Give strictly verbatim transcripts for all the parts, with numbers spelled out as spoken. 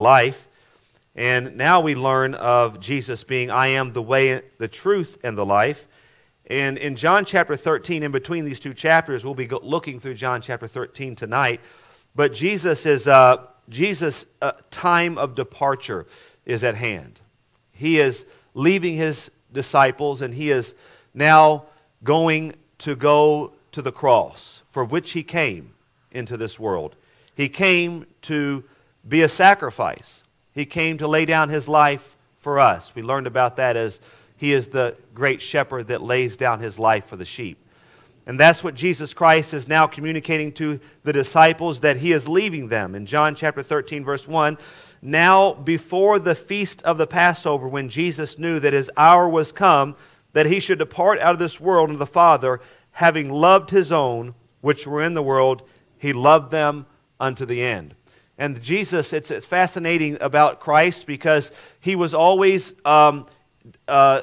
life. And now we learn of Jesus being, I am the way, the truth, and the life. And in John chapter thirteen, in between these two chapters, we'll be looking through John chapter thirteen tonight. But Jesus is, uh, Jesus' uh, time of departure is at hand. He is leaving his disciples, and he is now going to go to the cross, for which he came into this world. He came to be a sacrifice. He came to lay down his life for us. We learned about that as he is the great shepherd that lays down his life for the sheep. And that's what Jesus Christ is now communicating to the disciples, that he is leaving them. In John chapter thirteen, verse one, now before the feast of the Passover, when Jesus knew that his hour was come, that he should depart out of this world unto the Father, having loved his own, which were in the world, he loved them unto the end. And Jesus, it's, it's fascinating about Christ because he was always um, uh,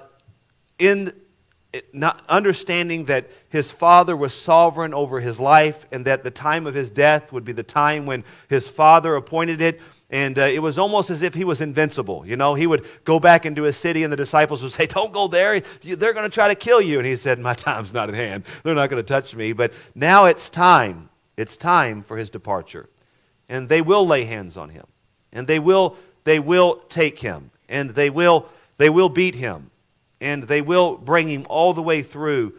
in not understanding that his Father was sovereign over his life, and that the time of his death would be the time when his Father appointed it. And uh, it was almost as if he was invincible. You know, he would go back into his city and the disciples would say, don't go there. They're going to try to kill you. And he said, my time's not at hand. They're not going to touch me. But now it's time. It's time for his departure. And they will lay hands on him. And they will, they will take him. And they will, they will beat him. And they will bring him all the way through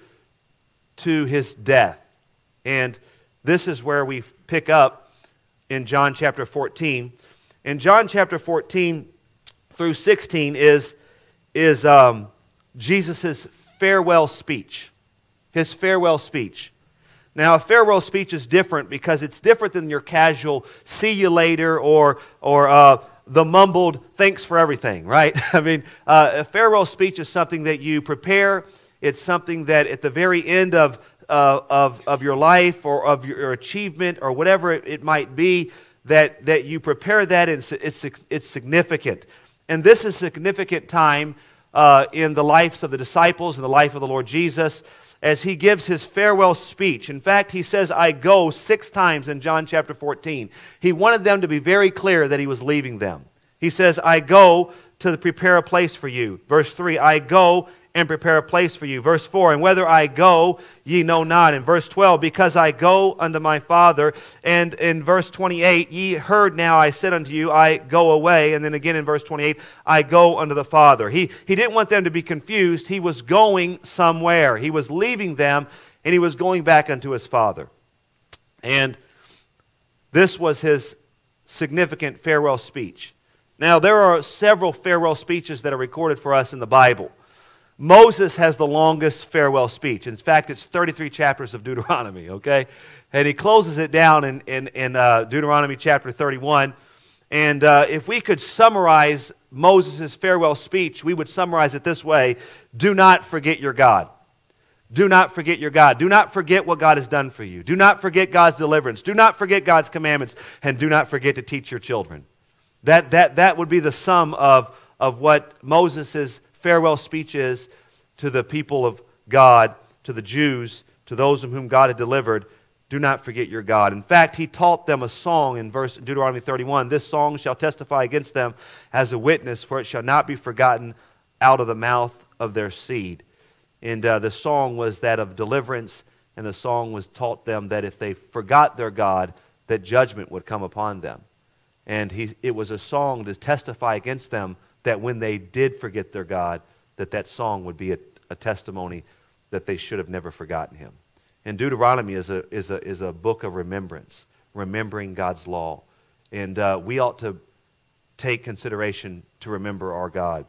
to his death. And this is where we pick up in John chapter fourteen. In John chapter fourteen through sixteen is, is um, Jesus' farewell speech. His farewell speech. Now, a farewell speech is different because it's different than your casual see you later or, or uh, the mumbled thanks for everything, right? I mean, uh, a farewell speech is something that you prepare. It's something that at the very end of, uh, of, of your life or of your, your achievement or whatever it, it might be, that, that you prepare that, and it's, it's, it's significant. And this is a significant time uh, in the lives of the disciples and the life of the Lord Jesus as he gives his farewell speech. In fact, he says, I go six times in John chapter fourteen. He wanted them to be very clear that he was leaving them. He says, I go to prepare a place for you. Verse three, I go and prepare a place for you. Verse four, and whither I go, ye know not. In verse twelve, because I go unto my Father. And in verse twenty-eight, ye heard now I said unto you, I go away. And then again in verse twenty-eight, I go unto the Father. He, he didn't want them to be confused. He was going somewhere. He was leaving them, and he was going back unto his Father. And this was his significant farewell speech. Now, there are several farewell speeches that are recorded for us in the Bible. Moses has the longest farewell speech. In fact, it's thirty-three chapters of Deuteronomy, okay? And he closes it down in, in, in uh, Deuteronomy chapter thirty-one. And uh, if we could summarize Moses' farewell speech, we would summarize it this way: do not forget your God. Do not forget your God. Do not forget what God has done for you. Do not forget God's deliverance. Do not forget God's commandments. And do not forget to teach your children. That, that, that would be the sum of, of what Moses' farewell speech is to the people of God, to the Jews, to those of whom God had delivered. Do not forget your God. In fact, he taught them a song in verse Deuteronomy thirty-one. This song shall testify against them as a witness, for it shall not be forgotten out of the mouth of their seed. And uh, the song was that of deliverance, and the song was taught them that if they forgot their God, that judgment would come upon them. And he, it was a song to testify against them that when they did forget their God, that that song would be a, a testimony that they should have never forgotten him. And Deuteronomy is a, is a, is a book of remembrance, remembering God's law. And uh, we ought to take consideration to remember our God.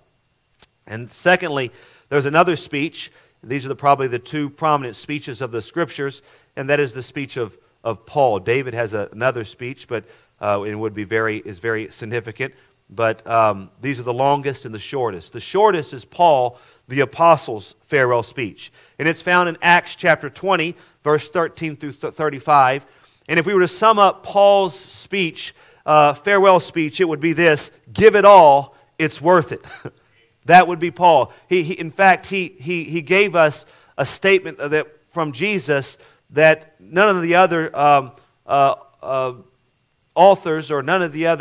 And secondly, there's another speech. These are the, probably the two prominent speeches of the Scriptures, and that is the speech of, of Paul. David has a, another speech, but uh, it would be very is very significant. But um, these are the longest and the shortest. The shortest is Paul, the apostle's farewell speech. And it's found in Acts chapter twenty, verse thirteen through thirty-five. And if we were to sum up Paul's speech, uh, farewell speech, it would be this: give it all, it's worth it. That would be Paul. He, he, in fact, he, he, he gave us a statement that from Jesus that none of the other um, uh, uh, authors or none of the other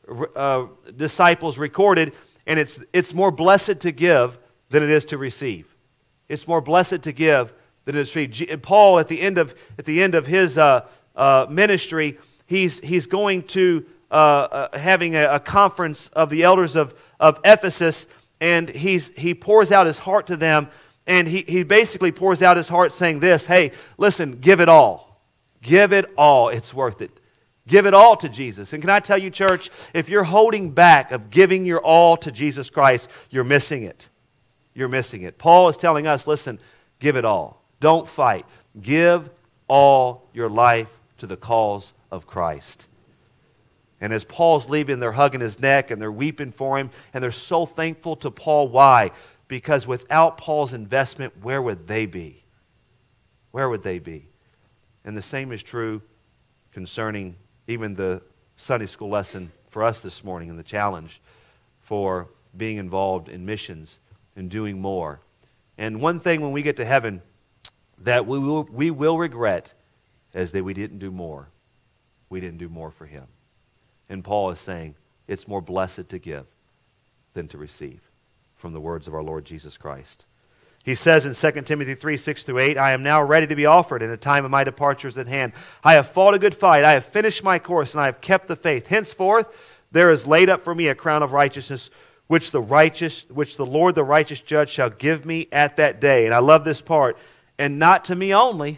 uh, disciples recorded, and it's, it's more blessed to give than it is to receive. It's more blessed to give than it is to receive. Paul, at the end of, at the end of his uh, uh, ministry, he's, he's going to uh, uh, having a, a conference of the elders of, of Ephesus, and he's, he pours out his heart to them, and he, he basically pours out his heart saying this, hey, listen, give it all. Give it all. It's worth it. Give it all to Jesus. And can I tell you, church, if you're holding back of giving your all to Jesus Christ, you're missing it. You're missing it. Paul is telling us, listen, give it all. Don't fight. Give all your life to the cause of Christ. And as Paul's leaving, they're hugging his neck and they're weeping for him, and they're so thankful to Paul. Why? Because without Paul's investment, where would they be? Where would they be? And the same is true concerning even the Sunday school lesson for us this morning, and the challenge for being involved in missions and doing more. And one thing when we get to heaven that we will, we will regret is that we didn't do more. We didn't do more for Him. And Paul is saying it's more blessed to give than to receive, from the words of our Lord Jesus Christ. He says in Second Timothy three, six through eight, I am now ready to be offered, and the time of my departure is at hand. I have fought a good fight, I have finished my course, and I have kept the faith. Henceforth there is laid up for me a crown of righteousness, which the righteous, which the Lord the righteous judge shall give me at that day. And I love this part. And not to me only,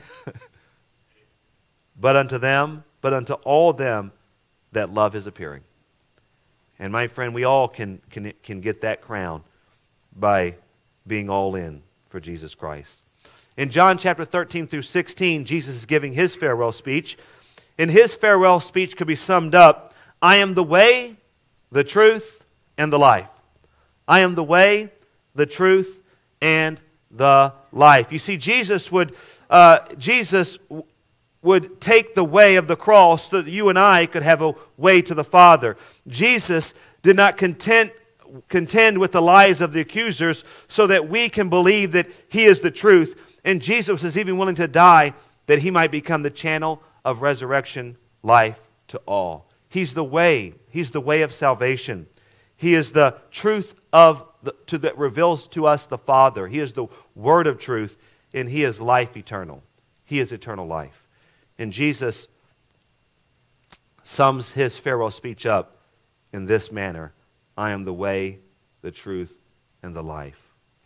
but unto them, but unto all them that love His appearing. And my friend, we all can, can, can get that crown by being all in for Jesus Christ. In John chapter thirteen through sixteen, Jesus is giving His farewell speech. And His farewell speech could be summed up, I am the way, the truth, and the life. I am the way, the truth, and the life. You see, Jesus would, uh, Jesus would take the way of the cross so that you and I could have a way to the Father. Jesus did not content, contend with the lies of the accusers so that we can believe that He is the truth. And Jesus is even willing to die that He might become the channel of resurrection life to all. He's the way. He's the way of salvation. He is the truth of the, to, that reveals to us the Father. He is the word of truth, and He is life eternal. He is eternal life. And Jesus sums His farewell speech up in this manner, I am the way, the truth, and the life.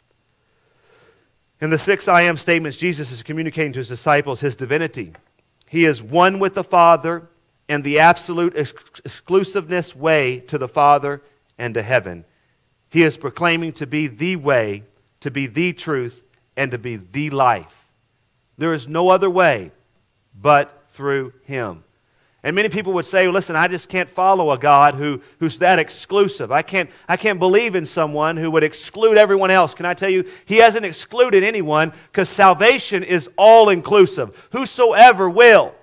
In the six I am statements, Jesus is communicating to His disciples His divinity. He is one with the Father and the absolute ex- exclusiveness way to the Father and to heaven. He is proclaiming to be the way, to be the truth, and to be the life. There is no other way but through Him. And many people would say, listen, I just can't follow a God who, who's that exclusive. I can't, I can't believe in someone who would exclude everyone else. Can I tell you, He hasn't excluded anyone, because salvation is all-inclusive. Whosoever will.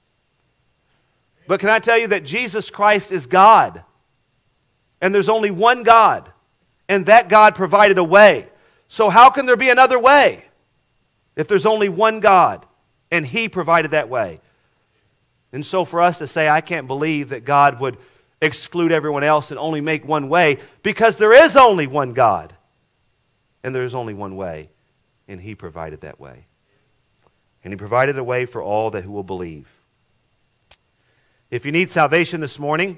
But can I tell you that Jesus Christ is God? And there's only one God. And that God provided a way. So how can there be another way if there's only one God and He provided that way? And so for us to say, I can't believe that God would exclude everyone else and only make one way, because there is only one God and there is only one way, and He provided that way. And He provided a way for all that who will believe. If you need salvation this morning,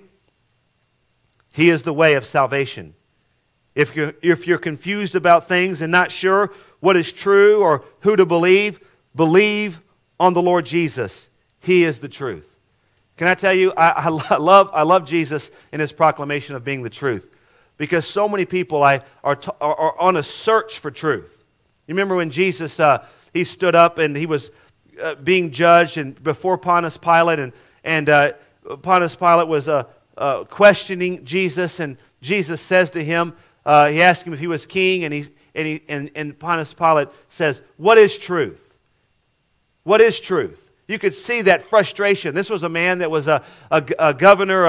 He is the way of salvation. If you're, if you're confused about things and not sure what is true or who to believe, believe on the Lord Jesus. He is the truth. Can I tell you, I, I, love, I love Jesus in His proclamation of being the truth, because so many people I, are, t- are, are on a search for truth. You remember when Jesus, uh, He stood up and He was uh, being judged and before Pontius Pilate, and, and uh, Pontius Pilate was uh, uh, questioning Jesus, and Jesus says to him, uh, he asked him if he was king, and, he, and, he, and, and Pontius Pilate says, what is truth? What is truth? You could see that frustration. This was a man that was a, a, a governor of,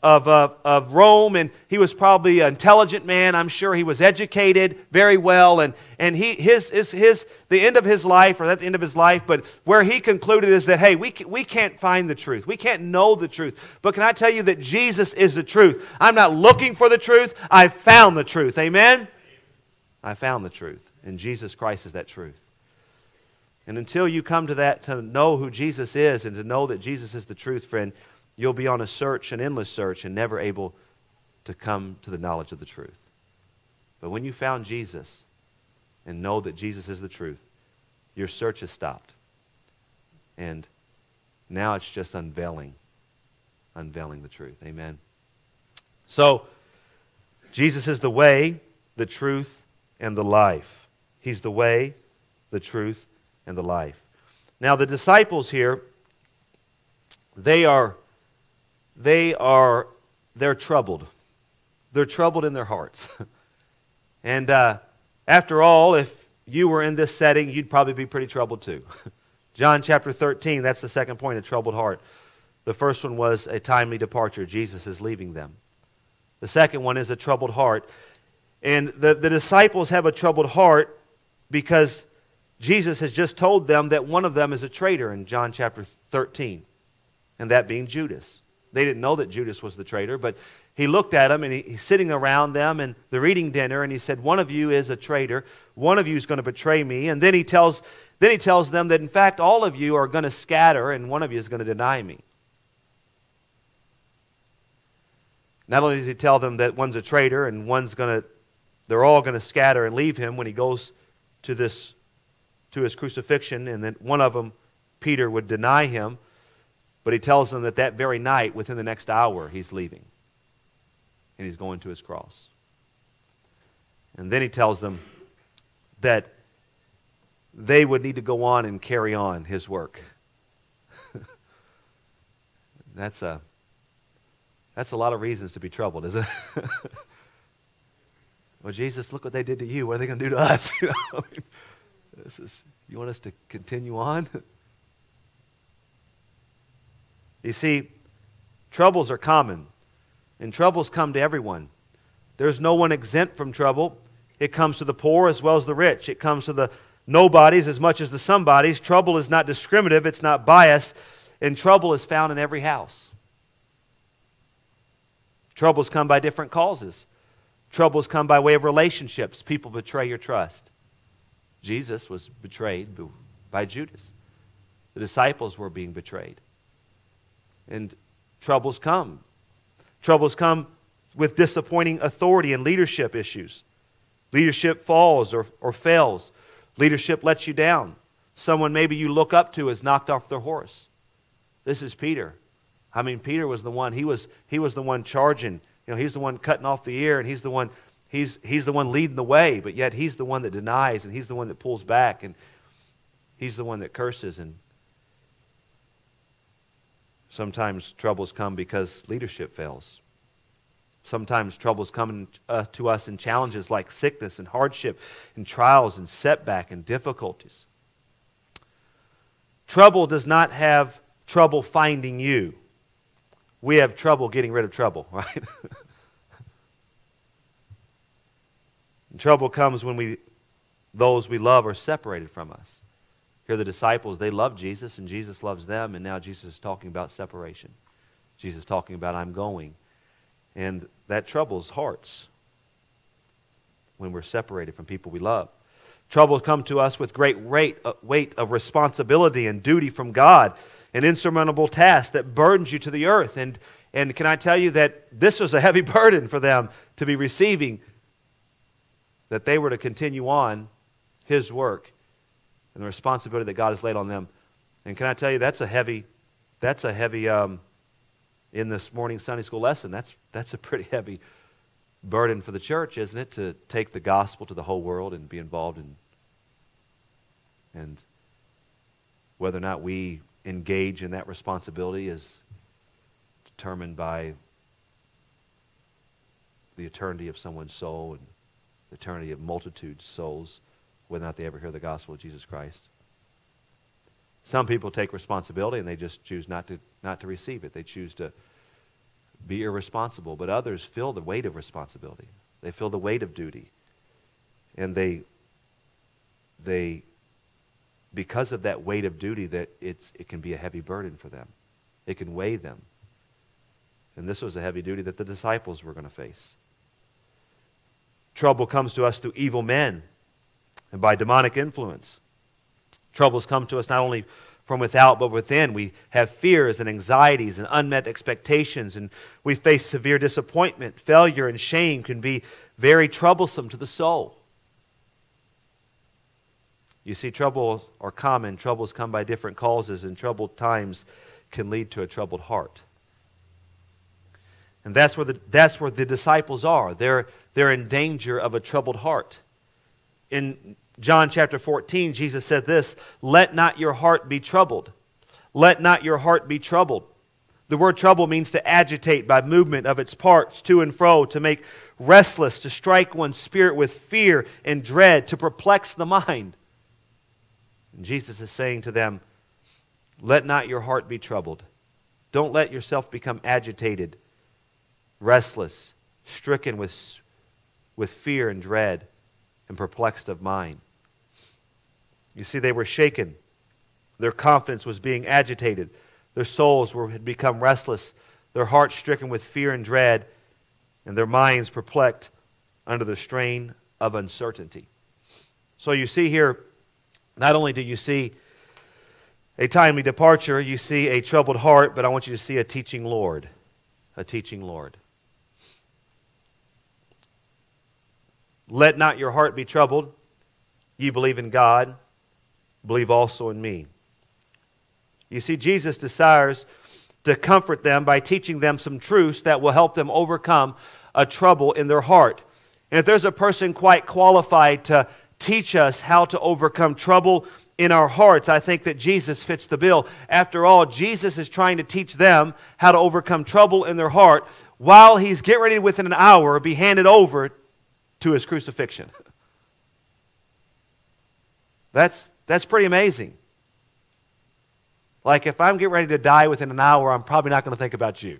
of, uh, of Rome, and he was probably an intelligent man. I'm sure he was educated very well, and, and he, his, his, his, the end of his life, or not the end of his life, but where he concluded is that, hey, we, we can't find the truth. We can't know the truth. But can I tell you that Jesus is the truth? I'm not looking for the truth. I found the truth. Amen? I found the truth, and Jesus Christ is that truth. And until you come to that, to know who Jesus is and to know that Jesus is the truth, friend, you'll be on a search, an endless search, and never able to come to the knowledge of the truth. But when you found Jesus and know that Jesus is the truth, your search has stopped. And now it's just unveiling, unveiling the truth. Amen. So, Jesus is the way, the truth, and the life. He's the way, the truth, and the life. Now, the disciples here, they are They are, they're troubled. They're troubled in their hearts. And uh, after all, if you were in this setting, you'd probably be pretty troubled too. John chapter thirteen, that's the second point, a troubled heart. The first one was a timely departure. Jesus is leaving them. The second one is a troubled heart. And the, the disciples have a troubled heart because Jesus has just told them that one of them is a traitor in John chapter thirteen, and that being Judas. They didn't know that Judas was the traitor, but he looked at them, and he, he's sitting around them, and they're eating dinner, and he said, one of you is a traitor. One of you is going to betray me. And then he tells, then he tells them that, in fact, all of you are going to scatter, and one of you is going to deny me. Not only does he tell them that one's a traitor, and one's going to, they're all going to scatter and leave him when he goes to this, to his crucifixion, and then one of them, Peter, would deny him. But he tells them that that very night, within the next hour, he's leaving. And he's going to his cross. And then he tells them that they would need to go on and carry on his work. that's, a, that's a lot of reasons to be troubled, isn't it? Well, Jesus, look what they did to you. What are they going to do to us? You know, I mean, this is, you want us to continue on? You see, troubles are common, and troubles come to everyone. There's no one exempt from trouble. It comes to the poor as well as the rich. It comes to the nobodies as much as the somebodies. Trouble is not discriminative. It's not biased. And trouble is found in every house. Troubles come by different causes. Troubles come by way of relationships. People betray your trust. Jesus was betrayed by Judas. The disciples were being betrayed. And troubles come. Troubles come with disappointing authority and leadership issues. Leadership falls or, or fails. Leadership lets you down. Someone maybe you look up to is knocked off their horse. This is Peter. I mean, Peter was the one, he was, he was the one charging. You know, he's the one cutting off the ear, and he's the one, he's, he's the one leading the way, but yet he's the one that denies, and he's the one that pulls back, and he's the one that curses. And sometimes troubles come because leadership fails. Sometimes troubles come uh, to us in challenges like sickness and hardship and trials and setback and difficulties. Trouble does not have trouble finding you. We have trouble getting rid of trouble, right? And trouble comes when we, those we love are separated from us. Here the disciples, they love Jesus, and Jesus loves them, and now Jesus is talking about separation. Jesus is talking about, I'm going. And that troubles hearts when we're separated from people we love. Trouble come to us with great weight, uh, weight of responsibility and duty from God, an insurmountable task that burdens you to the earth. And, and can I tell you that this was a heavy burden for them to be receiving, that they were to continue on His work and the responsibility that God has laid on them. And can I tell you, that's a heavy, that's a heavy, um, in this morning Sunday school lesson, that's, that's a pretty heavy burden for the church, isn't it? To take the gospel to the whole world and be involved in, and whether or not we engage in that responsibility is determined by the eternity of someone's soul and the eternity of multitudes' souls, whether or not they ever hear the gospel of Jesus Christ. Some people take responsibility and they just choose not to not to receive it. They choose to be irresponsible. But others feel the weight of responsibility. They feel the weight of duty. And they, they, because of that weight of duty, that it's, it can be a heavy burden for them. It can weigh them. And this was a heavy duty that the disciples were going to face. Trouble comes to us through evil men and by demonic influence. Troubles come to us not only from without but within. We have fears and anxieties and unmet expectations, and we face severe disappointment. Failure and shame can be very troublesome to the soul. You see, troubles are common. Troubles come by different causes, and troubled times can lead to a troubled heart. And that's where the, that's where the disciples are. They're, they're in danger of a troubled heart. In John chapter fourteen, Jesus said this, "Let not your heart be troubled. Let not your heart be troubled." The word trouble means to agitate by movement of its parts to and fro, to make restless, to strike one's spirit with fear and dread, to perplex the mind. And Jesus is saying to them, let not your heart be troubled. Don't let yourself become agitated, restless, stricken with, with fear and dread, and perplexed of mind. You see, they were shaken. Their confidence was being agitated. Their souls were, had become restless, their hearts stricken with fear and dread, and their minds perplexed under the strain of uncertainty. So you see here, not only do you see a timely departure, you see a troubled heart, but I want you to see a teaching Lord. A teaching Lord. Let not your heart be troubled. Ye believe in God, believe also in me. You see, Jesus desires to comfort them by teaching them some truths that will help them overcome a trouble in their heart. And if there's a person quite qualified to teach us how to overcome trouble in our hearts, I think that Jesus fits the bill. After all, Jesus is trying to teach them how to overcome trouble in their heart while he's getting ready within an hour be handed over to his crucifixion. That's, that's pretty amazing. Like, if I'm getting ready to die within an hour, I'm probably not going to think about you.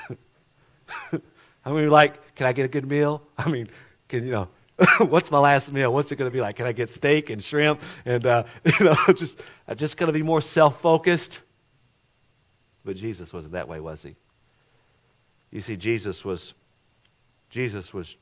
I mean, like, can I get a good meal? I mean, can you know, what's my last meal? What's it going to be like? Can I get steak and shrimp? And, uh, you know, just, I'm just going to be more self-focused. But Jesus wasn't that way, was he? You see, Jesus was, Jesus was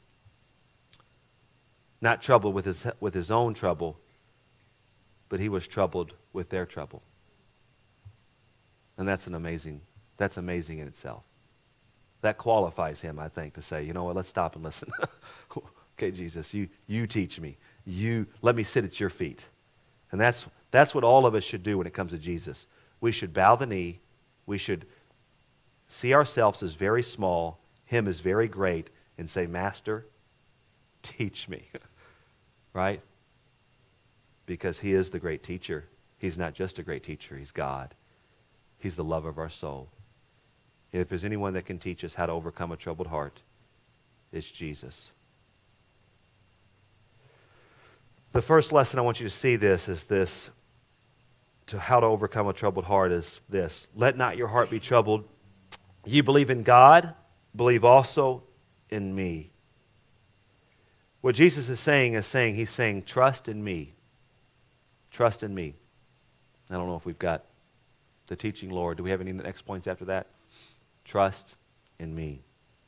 not troubled with his, with his own trouble, but he was troubled with their trouble. And that's an amazing, that's amazing in itself. That qualifies him, I think, to say, you know what, let's stop and listen. Okay, Jesus, you, you teach me. You let me sit at your feet. And that's, that's what all of us should do when it comes to Jesus. We should bow the knee. We should see ourselves as very small, him as very great, and say, Master, teach me. Right? Because he is the great teacher. He's not just a great teacher, he's God. He's the love of our soul. And if there's anyone that can teach us how to overcome a troubled heart, it's Jesus. The first lesson I want you to see this is this, to how to overcome a troubled heart is this. Let not your heart be troubled. Ye believe in God, believe also in me. What Jesus is saying is saying, he's saying, trust in me. Trust in me. I don't know if we've got the teaching Lord. Do we have any next points after that? Trust in me.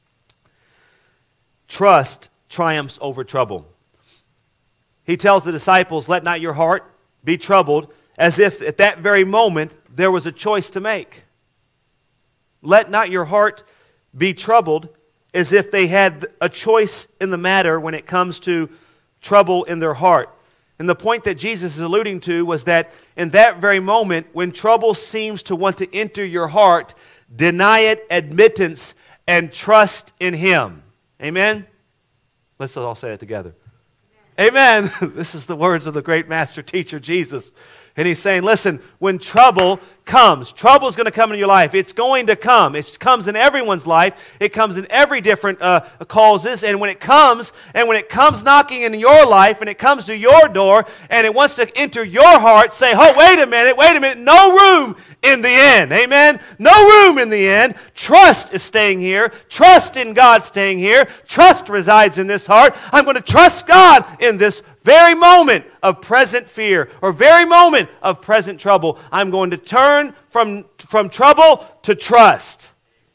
Trust triumphs over trouble. He tells the disciples, let not your heart be troubled, as if at that very moment there was a choice to make. Let not your heart be troubled, as if they had a choice in the matter when it comes to trouble in their heart. And the point that Jesus is alluding to was that in that very moment, when trouble seems to want to enter your heart, deny it admittance and trust in him. Amen? Let's all say it together. Amen. Amen. This is the words of the great master teacher, Jesus. And he's saying, listen, when trouble comes, trouble is going to come in your life. It's going to come. It comes in everyone's life. It comes in every different uh, causes. And when it comes, and when it comes knocking in your life, and it comes to your door, and it wants to enter your heart, say, oh, wait a minute, wait a minute, no room in the end. Amen? No room in the end. Trust is staying here. Trust in God staying here. Trust resides in this heart. I'm going to trust God in this very moment of present fear or very moment of present trouble. I'm going to turn from, from trouble to trust.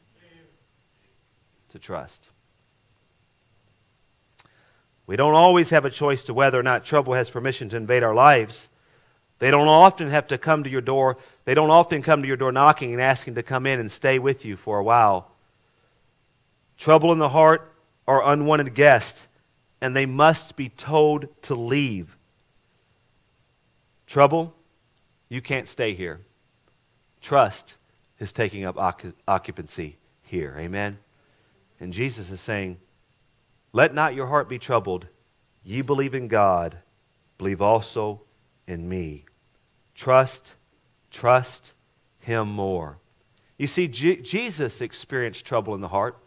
To trust. We don't always have a choice to whether or not trouble has permission to invade our lives. They don't often have to come to your door. They don't often come to your door knocking and asking to come in and stay with you for a while. Trouble in the heart are unwanted guests, and they must be told to leave. Trouble, you can't stay here. Trust is taking up occupancy here. Amen? And Jesus is saying, let not your heart be troubled. Ye believe in God, believe also in me. Trust, trust Him more. You see, G- Jesus experienced trouble in the heart.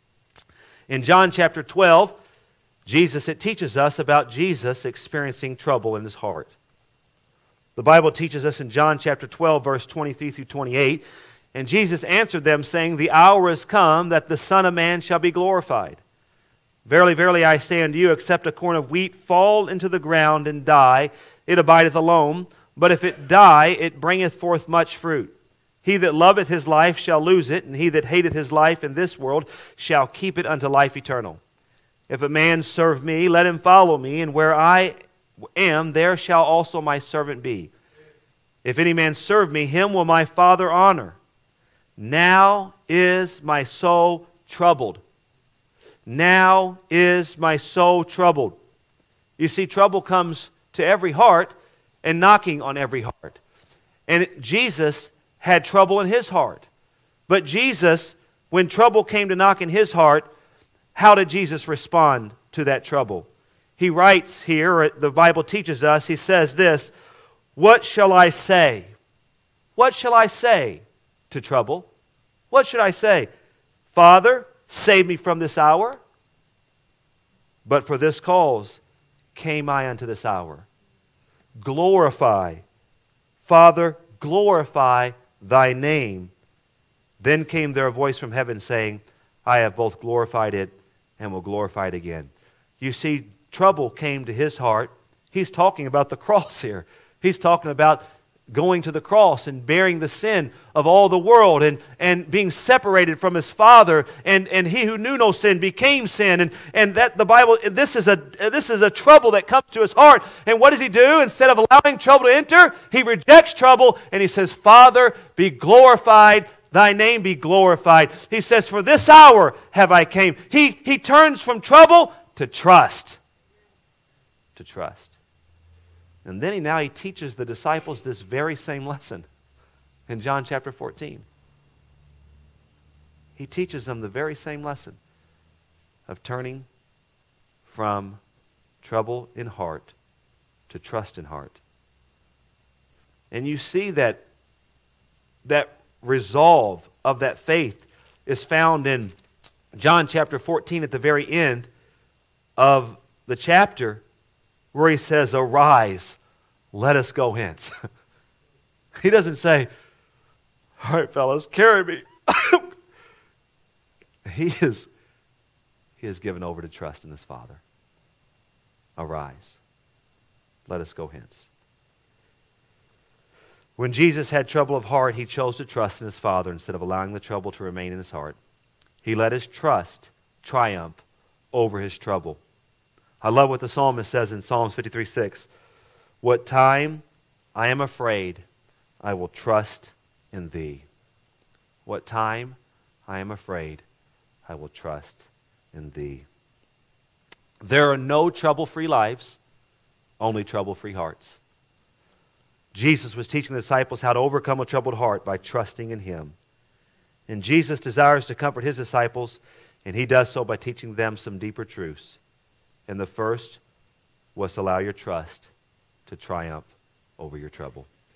In John chapter twelve, Jesus, it teaches us about Jesus experiencing trouble in his heart. The Bible teaches us in John chapter twelve, verse twenty-three through twenty-eight, and Jesus answered them, saying, the hour is come that the Son of Man shall be glorified. Verily, verily, I say unto you, except a corn of wheat fall into the ground and die, it abideth alone. But if it die, it bringeth forth much fruit. He that loveth his life shall lose it, and he that hateth his life in this world shall keep it unto life eternal. If a man serve me, let him follow me, and where I am, there shall also my servant be. If any man serve me, him will my Father honor. Now is my soul troubled. Now is my soul troubled. You see, trouble comes to every heart and knocking on every heart. And Jesus had trouble in his heart. But Jesus, when trouble came to knock in his heart, how did Jesus respond to that trouble? He writes here, or the Bible teaches us, he says this, what shall I say? What shall I say to trouble? What should I say? Father, save me from this hour. But for this cause came I unto this hour. Glorify, Father, glorify thy name. Then came there a voice from heaven saying, I have both glorified it and will glorify it again. You see, trouble came to his heart. He's talking about the cross here. He's talking about going to the cross and bearing the sin of all the world and, and being separated from his Father, and, and he who knew no sin became sin. And, and that the Bible, this is a this is a trouble that comes to his heart. And what does he do? Instead of allowing trouble to enter, he rejects trouble and he says, Father, be glorified, thy name be glorified. He says, for this hour have I came. He, he turns from trouble to trust. To trust. And then he now he teaches the disciples this very same lesson in John chapter fourteen. He teaches them the very same lesson of turning from trouble in heart to trust in heart. And you see that that resolve of that faith is found in John chapter fourteen at the very end of the chapter, where he says, arise, let us go hence. He doesn't say, all right, fellas, carry me. he is he is given over to trust in his Father. Arise, let us go hence. When Jesus had trouble of heart, he chose to trust in his Father instead of allowing the trouble to remain in his heart. He let his trust triumph over his trouble. I love what the psalmist says in Psalms fifty-three six. What time I am afraid, I will trust in thee. What time I am afraid, I will trust in thee. There are no trouble-free lives, only trouble-free hearts. Jesus was teaching the disciples how to overcome a troubled heart by trusting in him. And Jesus desires to comfort his disciples, and he does so by teaching them some deeper truths. And the first was to allow your trust to triumph over your trouble.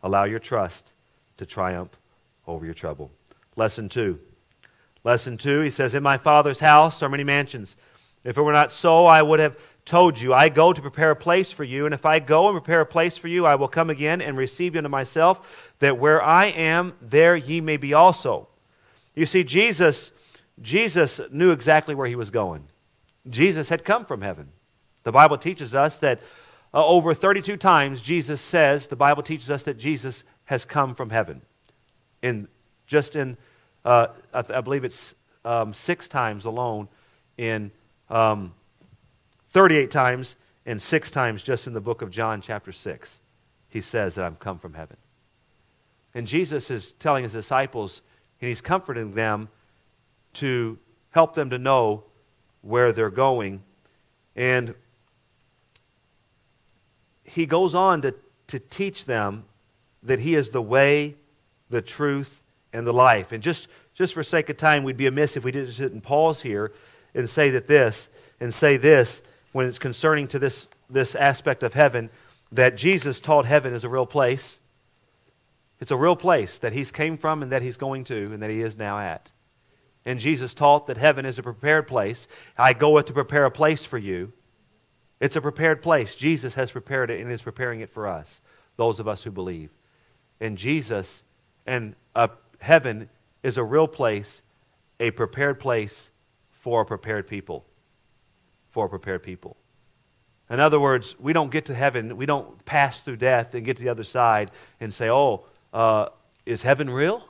Allow your trust to triumph over your trouble. Lesson two. Lesson two, he says, in my Father's house are many mansions. If it were not so, I would have told you, I go to prepare a place for you, and if I go and prepare a place for you, I will come again and receive you unto myself, that where I am, there ye may be also. You see, Jesus, Jesus knew exactly where he was going. Jesus had come from heaven. The Bible teaches us that uh, over thirty-two times Jesus says, the Bible teaches us that Jesus has come from heaven. In just in, uh, I, I believe it's um, six times alone in um, thirty-eight times and six times just in the book of John chapter six. He says that I'm come from heaven. And Jesus is telling his disciples, and he's comforting them to help them to know where they're going. And he goes on to, to teach them that he is the way, the truth, and the life. And just, just for sake of time, we'd be amiss if we didn't sit and pause here and say that this, and say this, when it's concerning to this, this aspect of heaven, that Jesus taught heaven is a real place. It's a real place that he's came from and that he's going to and that he is now at. And Jesus taught that heaven is a prepared place. I go to prepare a place for you. It's a prepared place. Jesus has prepared it and is preparing it for us, those of us who believe. And Jesus and uh, heaven is a real place, a prepared place for a prepared people. For a prepared people. In other words, we don't get to heaven, we don't pass through death and get to the other side and say, oh, uh, is heaven real?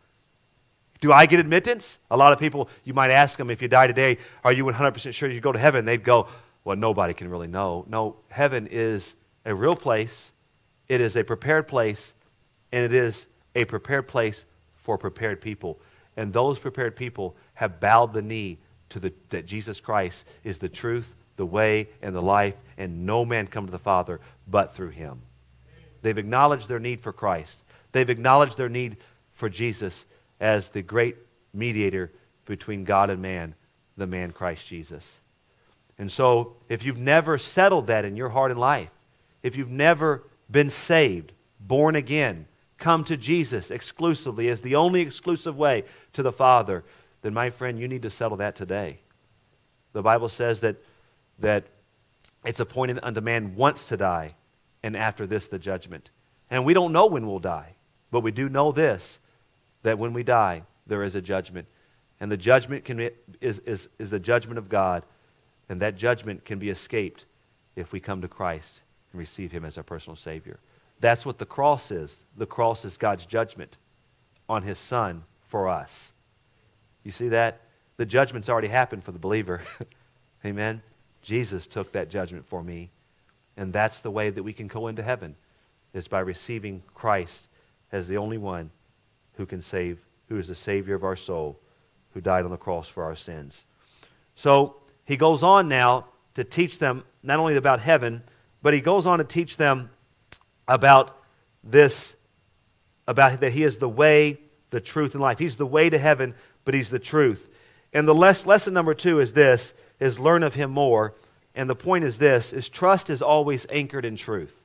Do I get admittance? A lot of people, you might ask them, if you die today, are you one hundred percent sure you go to heaven? They'd go, well, nobody can really know. No, heaven is a real place. It is a prepared place, and it is a prepared place for prepared people. And those prepared people have bowed the knee to the, that Jesus Christ is the truth, the way, and the life, and no man come to the Father but through him. They've acknowledged their need for Christ. They've acknowledged their need for Jesus as the great mediator between God and man, the man Christ Jesus. And so, if you've never settled that in your heart and life, if you've never been saved, born again, come to Jesus exclusively as the only exclusive way to the Father, then my friend, you need to settle that today. The Bible says that, that it's appointed unto man once to die, and after this the judgment. And we don't know when we'll die, but we do know this, that when we die, there is a judgment. And the judgment can be, is, is, is the judgment of God, and that judgment can be escaped if we come to Christ and receive him as our personal Savior. That's what the cross is. The cross is God's judgment on his Son for us. You see that? The judgment's already happened for the believer. Amen? Jesus took that judgment for me. And that's the way that we can go into heaven, is by receiving Christ as the only one who can save, who is the Savior of our soul, who died on the cross for our sins. So he goes on now to teach them not only about heaven, but he goes on to teach them about this, about that he is the way, the truth, and life. He's the way to heaven, but he's the truth. And the les- lesson number two is this, is learn of him more. And the point is this, is trust is always anchored in truth.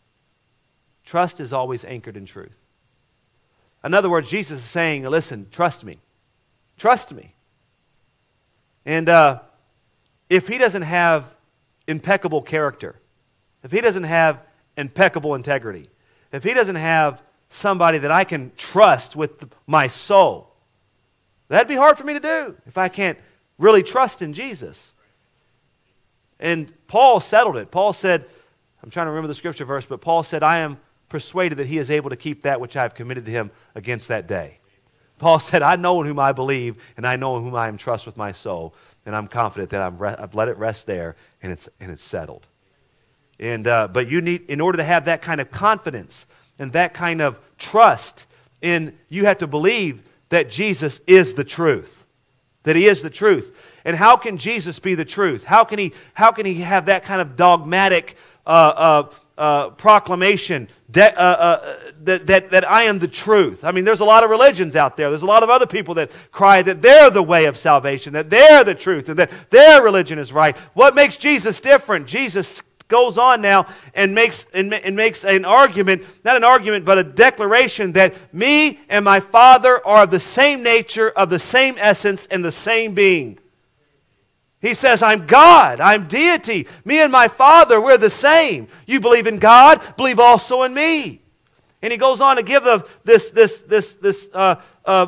Trust is always anchored in truth. In other words, Jesus is saying, listen, trust me. Trust me. And uh, if he doesn't have impeccable character, if he doesn't have impeccable integrity, if he doesn't have somebody that I can trust with my soul, that'd be hard for me to do if I can't really trust in Jesus. And Paul settled it. Paul said, I'm trying to remember the scripture verse, but Paul said, I am persuaded that he is able to keep that which I have committed to him against that day. Paul said, I know in whom I believe, and I know in whom I am trust with my soul, and I'm confident that I'm re- I've let it rest there, and it's and it's settled. And uh, but you need, in order to have that kind of confidence and that kind of trust, in you have to believe that Jesus is the truth, that he is the truth. And how can Jesus be the truth? How can he? How can he have that kind of dogmatic uh, uh, uh, proclamation that, uh, uh, that that that I am the truth? I mean, there's a lot of religions out there. There's a lot of other people that cry that they're the way of salvation, that they're the truth, and that their religion is right. What makes Jesus different? Jesus goes on now and makes, and, and makes an argument, not an argument, but a declaration that me and my Father are of the same nature, of the same essence, and the same being. He says, I'm God, I'm deity. Me and my Father, we're the same. You believe in God, believe also in me. And he goes on to give the, this, this, this, this uh, uh,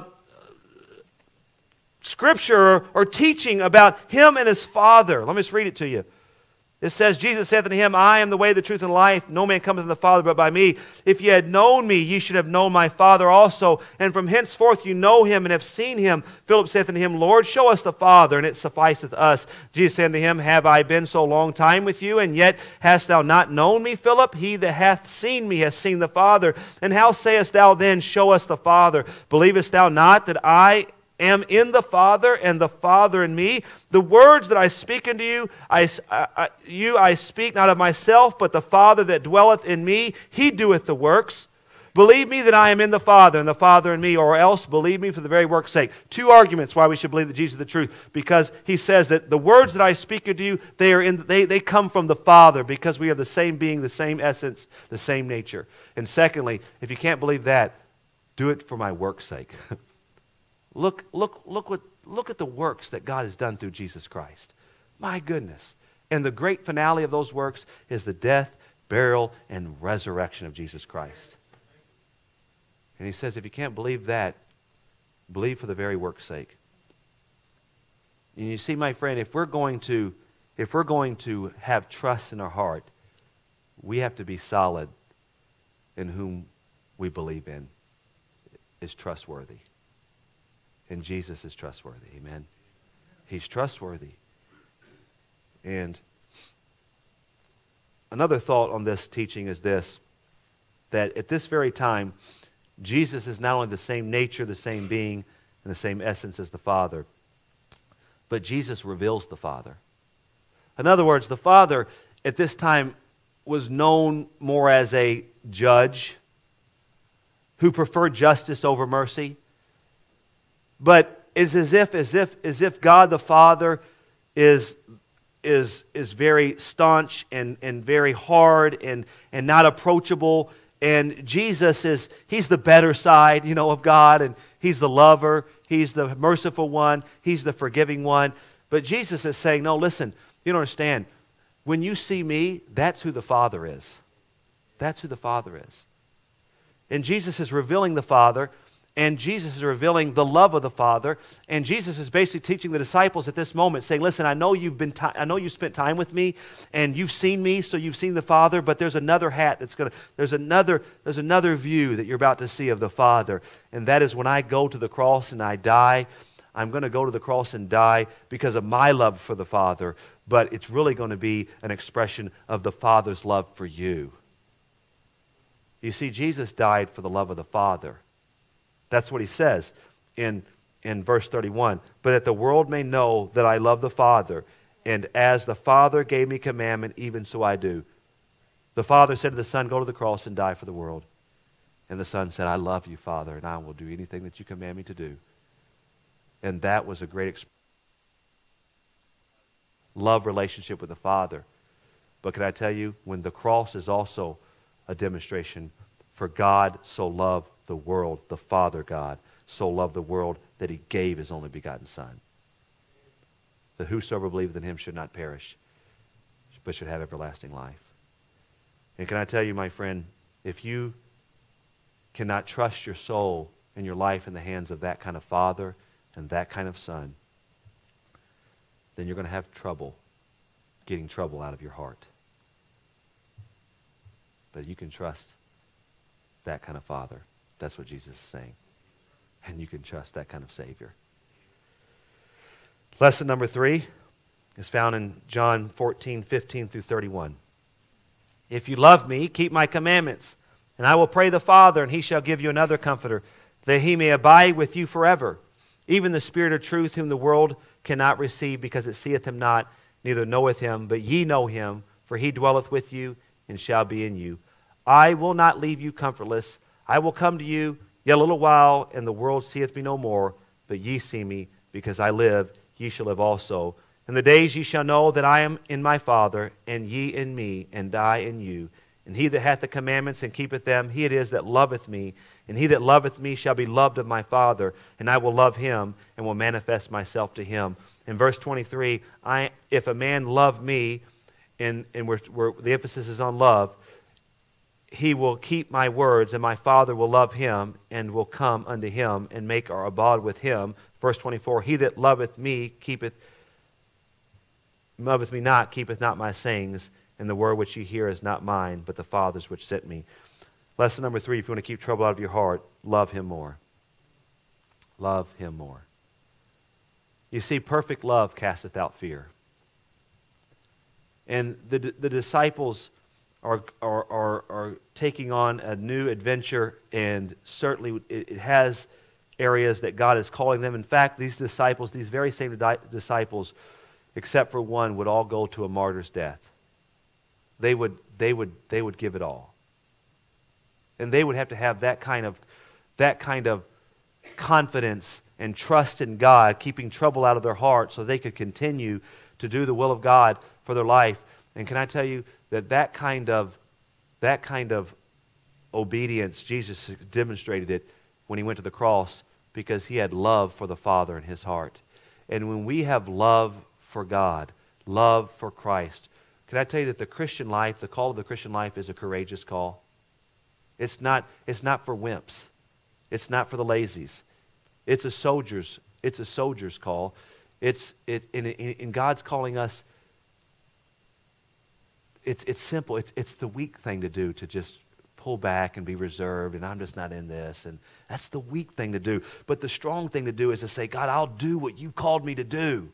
scripture or, or teaching about him and his Father. Let me just read it to you. It says, Jesus said unto him, I am the way, the truth, and life. No man cometh to the Father but by me. If ye had known me, ye should have known my Father also. And from henceforth you know him and have seen him. Philip saith unto him, Lord, show us the Father, and it sufficeth us. Jesus said unto him, Have I been so long time with you, and yet hast thou not known me, Philip? He that hath seen me hath seen the Father. And how sayest thou then, Show us the Father? Believest thou not that I am in the Father, and the Father in me? The words that I speak unto you, I, I, you I speak not of myself, but the Father that dwelleth in me, he doeth the works. Believe me that I am in the Father, and the Father in me, or else believe me for the very work's sake. Two arguments why we should believe that Jesus is the truth. Because he says that the words that I speak unto you, they are in, they, they come from the Father, because we are the same being, the same essence, the same nature. And secondly, if you can't believe that, do it for my work's sake. Look, look, look, what, look at the works that God has done through Jesus Christ. My goodness. And the great finale of those works is the death, burial, and resurrection of Jesus Christ. And he says, if you can't believe that, believe for the very work's sake. And you see, my friend, if we're going to, if we're going to have trust in our heart, we have to be solid in whom we believe in is trustworthy. And Jesus is trustworthy. Amen. He's trustworthy. And another thought on this teaching is this, that at this very time, Jesus is not only the same nature, the same being, and the same essence as the Father, but Jesus reveals the Father. In other words, the Father at this time was known more as a judge who preferred justice over mercy. But it's as if, as if, as if God the Father is, is, is very staunch and, and very hard and, and not approachable. And Jesus is, he's the better side, you know, of God. And he's the lover. He's the merciful one. He's the forgiving one. But Jesus is saying, no, listen, you don't understand. When you see me, that's who the Father is. That's who the Father is. And Jesus is revealing the Father. And Jesus is revealing the love of the Father. And Jesus is basically teaching the disciples at this moment, saying, listen, I know you've been, ti- I know you spent time with me, and you've seen me, so you've seen the Father, but there's another hat that's going to, there's another, there's another view that you're about to see of the Father. And that is when I go to the cross and I die, I'm going to go to the cross and die because of my love for the Father, but it's really going to be an expression of the Father's love for you. You see, Jesus died for the love of the Father. That's what he says in, in verse thirty-one. But that the world may know that I love the Father, and as the Father gave me commandment, even so I do. The Father said to the Son, go to the cross and die for the world. And the Son said, I love you, Father, and I will do anything that you command me to do. And that was a great exp- love relationship with the Father. But can I tell you, when the cross is also a demonstration, for God so loved the world, the Father God, so loved the world that he gave his only begotten Son, that whosoever believeth in him should not perish, but should have everlasting life. And can I tell you, my friend, if you cannot trust your soul and your life in the hands of that kind of Father and that kind of Son, then you're going to have trouble getting trouble out of your heart. But you can trust that kind of Father. That's what Jesus is saying. And you can trust that kind of Savior. Lesson number three is found in John fourteen, fifteen through thirty-one. If you love me, keep my commandments, and I will pray the Father, and he shall give you another comforter, that he may abide with you forever, even the Spirit of truth, whom the world cannot receive, because it seeth him not, neither knoweth him, but ye know him, for he dwelleth with you, and shall be in you. I will not leave you comfortless. I will come to you yet a little while, and the world seeth me no more, but ye see me, because I live, ye shall live also. In the days ye shall know that I am in my Father, and ye in me, and I in you. And he that hath the commandments and keepeth them, he it is that loveth me. And he that loveth me shall be loved of my Father, and I will love him, and will manifest myself to him. In verse twenty-three, I, if a man love me, and, and we're, we're, the emphasis is on love, he will keep my words, and my Father will love him, and will come unto him, and make our abode with him. Verse twenty-four, he that loveth me keepeth loveth me not, keepeth not my sayings, and the word which ye hear is not mine, but the Father's which sent me. Lesson number three, if you want to keep trouble out of your heart, love him more. Love him more. You see, perfect love casteth out fear. And the, the disciples are, are, are, are taking on a new adventure, and certainly it, it has areas that God is calling them. In fact, these disciples, these very same di- disciples, except for one, would all go to a martyr's death. They would, they would, they would give it all. And they would have to have that kind of, that kind of confidence and trust in God, keeping trouble out of their heart so they could continue to do the will of God for their life. And can I tell you that that kind of, that kind of obedience, Jesus demonstrated it when he went to the cross, because he had love for the Father in his heart. And when we have love for God, love for Christ, can I tell you that the Christian life, the call of the Christian life is a courageous call? It's not, it's not for wimps. It's not for the lazies. It's a soldier's, it's a soldier's call. It's, it, in, in, in God's calling us, it's, it's simple. It's, it's the weak thing to do, to just pull back and be reserved, and I'm just not in this. And that's the weak thing to do. But the strong thing to do is to say, God, I'll do what you called me to do,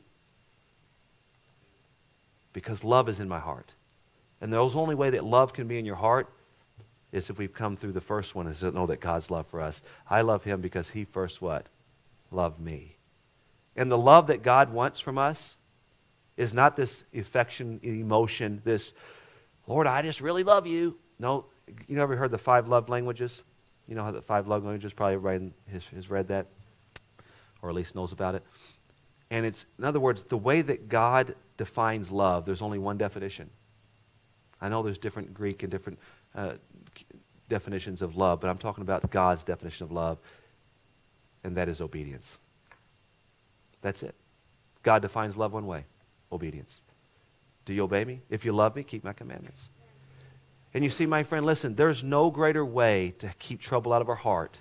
because love is in my heart. And the only way that love can be in your heart is if we've come through the first one, is to know that God's love for us. I love him because he first what? Loved me. And the love that God wants from us is not this affection, emotion, this, Lord, I just really love you. No, you ever heard the five love languages? You know how the five love languages, probably everybody has, has read that, or at least knows about it. And it's, in other words, the way that God defines love, there's only one definition. I know there's different Greek and different uh, definitions of love, but I'm talking about God's definition of love, and that is obedience. That's it. God defines love one way, obedience. Do you obey me? If you love me, keep my commandments. And you see, my friend, listen, there's no greater way to keep trouble out of our heart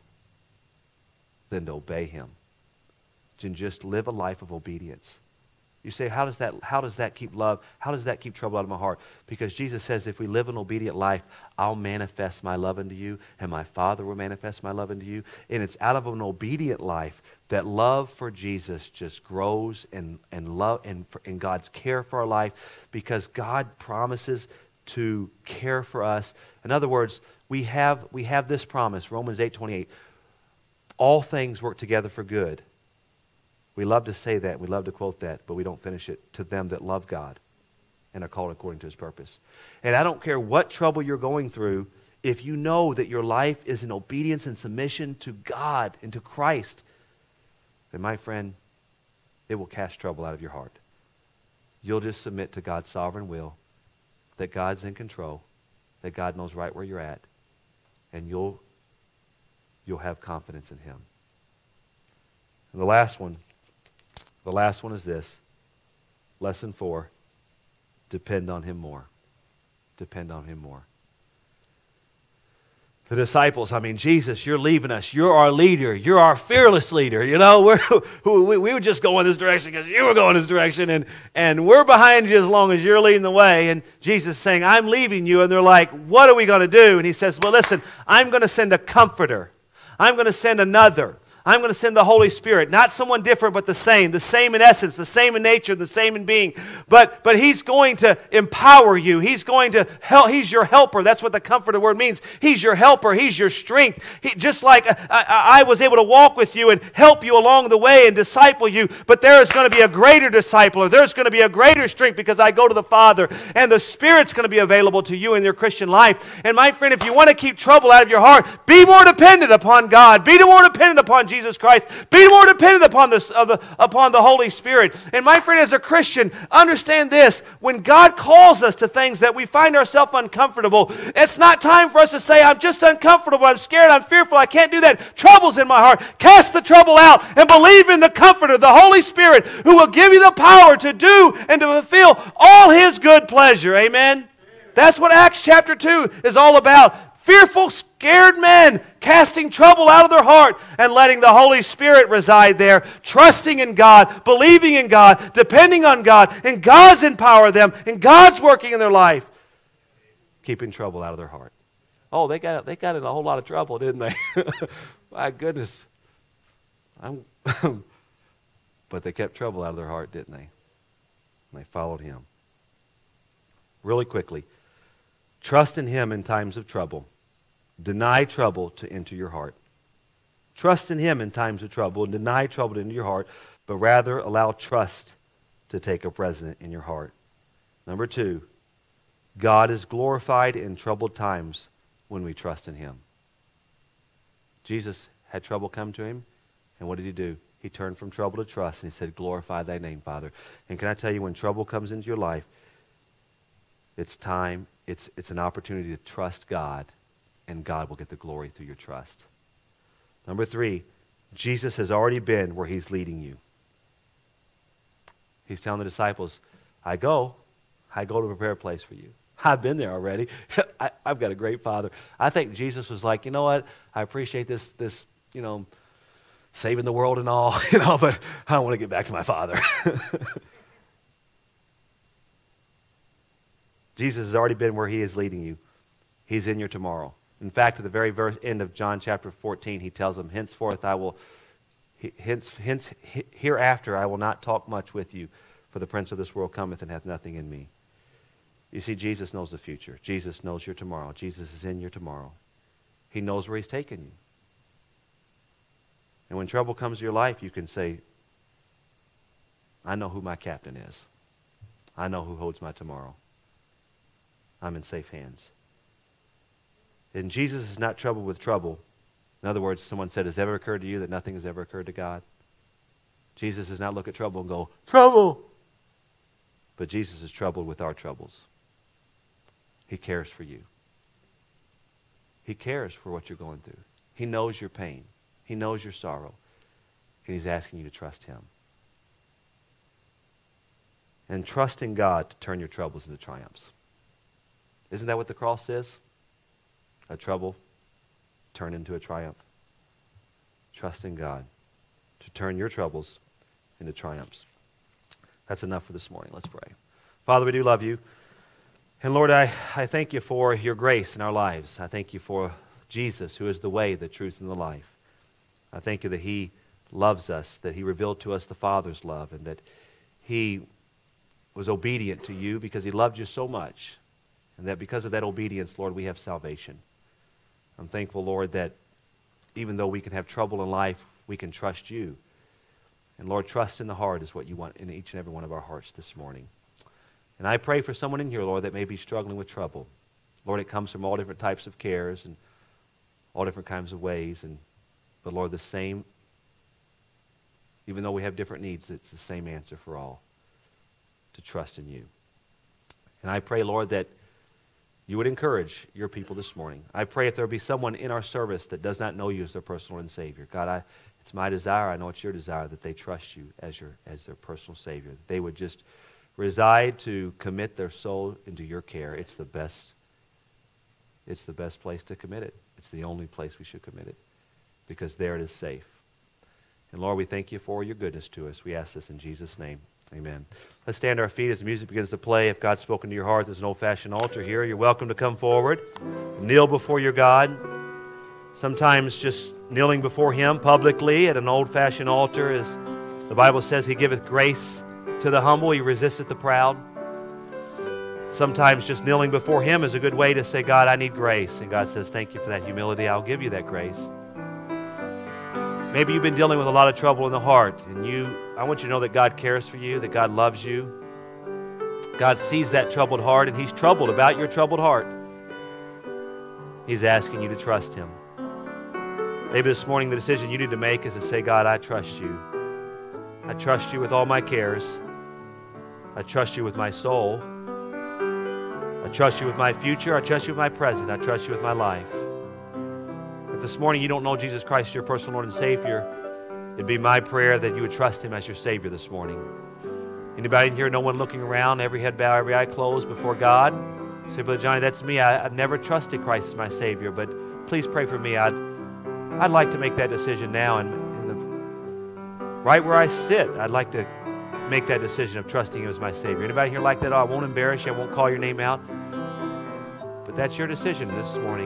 than to obey him, than just live a life of obedience. You say, how does that, how does that keep love? How does that keep trouble out of my heart? Because Jesus says, if we live an obedient life, I'll manifest my love unto you, and my Father will manifest my love unto you. And it's out of an obedient life that love for Jesus just grows, and, and love and, for, and God's care for our life, because God promises to care for us. In other words, we have, we have this promise, Romans eight twenty-eight. All things work together for good. We love to say that, we love to quote that, but we don't finish it. To them that love God and are called according to his purpose. And I don't care what trouble you're going through, if you know that your life is in obedience and submission to God and to Christ, then my friend, it will cast trouble out of your heart. You'll just submit to God's sovereign will, that God's in control, that God knows right where you're at, and you'll, you'll have confidence in him. And the last one, the last one is this. Lesson four, depend on him more. Depend on him more. The disciples, I mean, Jesus, you're leaving us. You're our leader. You're our fearless leader. You know, we're, we, we would just go in this direction because you were going this direction, and, and we're behind you as long as you're leading the way. And Jesus is saying, I'm leaving you. And they're like, what are we going to do? And he says, well, listen, I'm going to send a comforter. I'm going to send another. I'm going to send the Holy Spirit. Not someone different, but the same. The same in essence, the same in nature, the same in being. But, but he's going to empower you. He's going to help. He's your helper. That's what the comforter word means. He's your helper. He's your strength. He, just like I, I, I was able to walk with you and help you along the way and disciple you, but there is going to be a greater discipler. There's going to be a greater strength because I go to the Father, and the Spirit's going to be available to you in your Christian life. And my friend, if you want to keep trouble out of your heart, be more dependent upon God. Be more dependent upon Jesus Christ. Be more dependent upon, this, of the, upon the Holy Spirit. And my friend, as a Christian, understand this. When God calls us to things that we find ourselves uncomfortable, it's not time for us to say, I'm just uncomfortable, I'm scared, I'm fearful, I can't do that. Trouble's in my heart. Cast the trouble out and believe in the Comforter, the Holy Spirit, who will give you the power to do and to fulfill all His good pleasure. Amen? That's what Acts chapter two is all about. Fearful, scared men casting trouble out of their heart and letting the Holy Spirit reside there, trusting in God, believing in God, depending on God, and God's empower them, and God's working in their life, keeping trouble out of their heart. Oh, they got they got in a whole lot of trouble, didn't they? My goodness. I'm but they kept trouble out of their heart, didn't they? And they followed Him. Really quickly, trust in Him in times of trouble. Deny trouble to enter your heart. Trust in Him in times of trouble and deny trouble to enter your heart, but rather allow trust to take up residence in your heart. Number two, God is glorified in troubled times when we trust in Him. Jesus had trouble come to Him, and what did He do? He turned from trouble to trust, and He said, glorify Thy name, Father. And can I tell you, when trouble comes into your life, it's time, it's, it's an opportunity to trust God, and God will get the glory through your trust. Number three, Jesus has already been where He's leading you. He's telling the disciples, I go, I go to prepare a place for you. I've been there already. I, I've got a great Father. I think Jesus was like, you know what, I appreciate this, this, you know, saving the world and all, you know, but I want to get back to my Father. Jesus has already been where He is leading you. He's in your tomorrow. In fact, at the very verse, end of John chapter fourteen, He tells them, henceforth I will, hence, hence, hereafter I will not talk much with you, for the prince of this world cometh and hath nothing in me. You see, Jesus knows the future. Jesus knows your tomorrow. Jesus is in your tomorrow. He knows where He's taken you. And when trouble comes to your life, you can say, I know who my captain is. I know who holds my tomorrow. I'm in safe hands. And Jesus is not troubled with trouble. In other words, someone said, has it ever occurred to you that nothing has ever occurred to God? Jesus does not look at trouble and go, trouble! But Jesus is troubled with our troubles. He cares for you. He cares for what you're going through. He knows your pain. He knows your sorrow. And He's asking you to trust Him. And trust in God to turn your troubles into triumphs. Isn't that what the cross says? A trouble turned into a triumph. Trust in God to turn your troubles into triumphs. That's enough for this morning. Let's pray. Father, we do love You. And Lord, I, I thank You for Your grace in our lives. I thank You for Jesus, who is the way, the truth, and the life. I thank You that He loves us, that He revealed to us the Father's love, and that He was obedient to You because He loved You so much. And that because of that obedience, Lord, we have salvation. I'm thankful, Lord, that even though we can have trouble in life, we can trust You. And Lord, trust in the heart is what You want in each and every one of our hearts this morning. And I pray for someone in here, Lord, that may be struggling with trouble. Lord, it comes from all different types of cares and all different kinds of ways. And but Lord, the same, even though we have different needs, it's the same answer for all, to trust in You. And I pray, Lord, that You would encourage Your people this morning. I pray if there be someone in our service that does not know You as their personal and Savior. God, I, it's my desire, I know it's Your desire, that they trust You as, your, as their personal Savior. That they would just reside to commit their soul into Your care. It's the best, it's the best place to commit it. It's the only place we should commit it, because there it is safe. And Lord, we thank You for Your goodness to us. We ask this in Jesus' name. Amen. Let's stand to our feet as the music begins to play. If God's spoken to your heart, there's an old-fashioned altar here. You're welcome to come forward. Kneel before your God. Sometimes just kneeling before Him publicly at an old-fashioned altar is, the Bible says, He giveth grace to the humble, He resisteth the proud. Sometimes just kneeling before Him is a good way to say, God, I need grace. And God says, thank You for that humility. I'll give You that grace. Maybe you've been dealing with a lot of trouble in the heart, and you, I want you to know that God cares for you, that God loves you. God sees that troubled heart, and He's troubled about your troubled heart. He's asking you to trust Him. Maybe this morning the decision you need to make is to say, God, I trust you. I trust you with all my cares. I trust you with my soul. I trust you with my future. I trust you with my present. I trust you with my life. If this morning you don't know Jesus Christ, your personal Lord and Savior, it'd be my prayer that you would trust Him as your Savior this morning. Anybody in here, no one looking around, every head bowed, every eye closed before God? Say, Brother Johnny, that's me. I, I've never trusted Christ as my Savior, but please pray for me. I'd, I'd like to make that decision now. And, and the, right where I sit, I'd like to make that decision of trusting Him as my Savior. Anybody here like that? Oh, I won't embarrass you. I won't call your name out. But that's your decision this morning.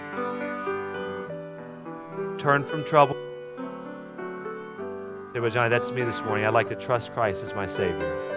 Turn from trouble. Say, Brother Johnny, that's me this morning. I'd like to trust Christ as my Savior.